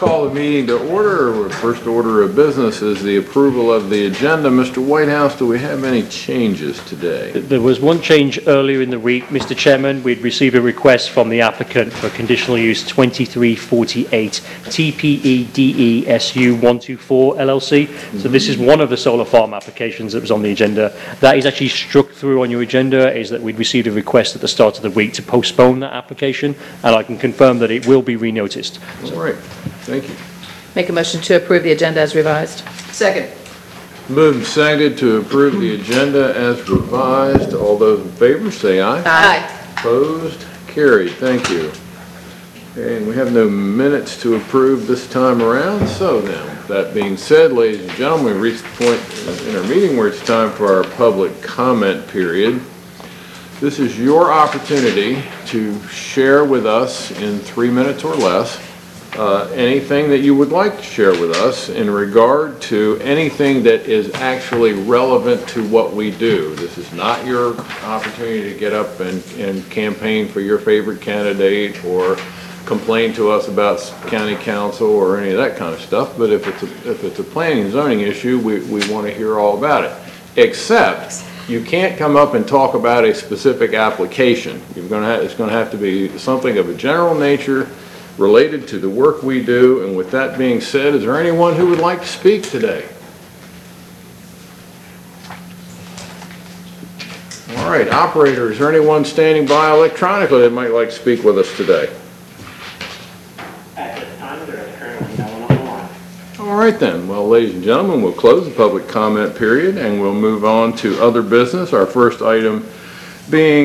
call the meeting to order. First order of business is the approval of the agenda. Mr. Whitehouse, do we have any changes today? There was one change earlier in the week, Mr. Chairman. We'd received a request from the applicant for conditional use 2348 TPEDESU 124 LLC. So this is one of the solar farm applications that was on the agenda. That is actually struck through on your agenda, is that we'd received a request at the start of the week to postpone that application, and I can confirm that it will be renoticed. All right, thank you. Make a motion to approve the agenda as revised. Second. Moved and seconded to approve the agenda as revised. All those in favor say aye. Aye. Opposed? Carried. Thank you. Okay, and we have no minutes to approve this time around. So now, that being said, ladies and gentlemen, we've reached the point in our meeting where it's time for our public comment period. This is your opportunity to share with us in 3 minutes or less anything that you would like to share with us in regard to anything that is actually relevant to what we do. This is not your opportunity to get up and campaign for your favorite candidate or complain to us about county council or any of that kind of stuff, but if it's a planning and zoning issue, we want to hear all about it. Except you can't come up and talk about a specific application. It's going to have to be something of a general nature related to the work we do. And with that being said, is there anyone who would like to speak today? All right, operator, is there anyone standing by electronically that might like to speak with us today? At this time, there is currently no one on the line. All right then. Well, ladies and gentlemen, we'll close the public comment period and we'll move on to other business. Our first item being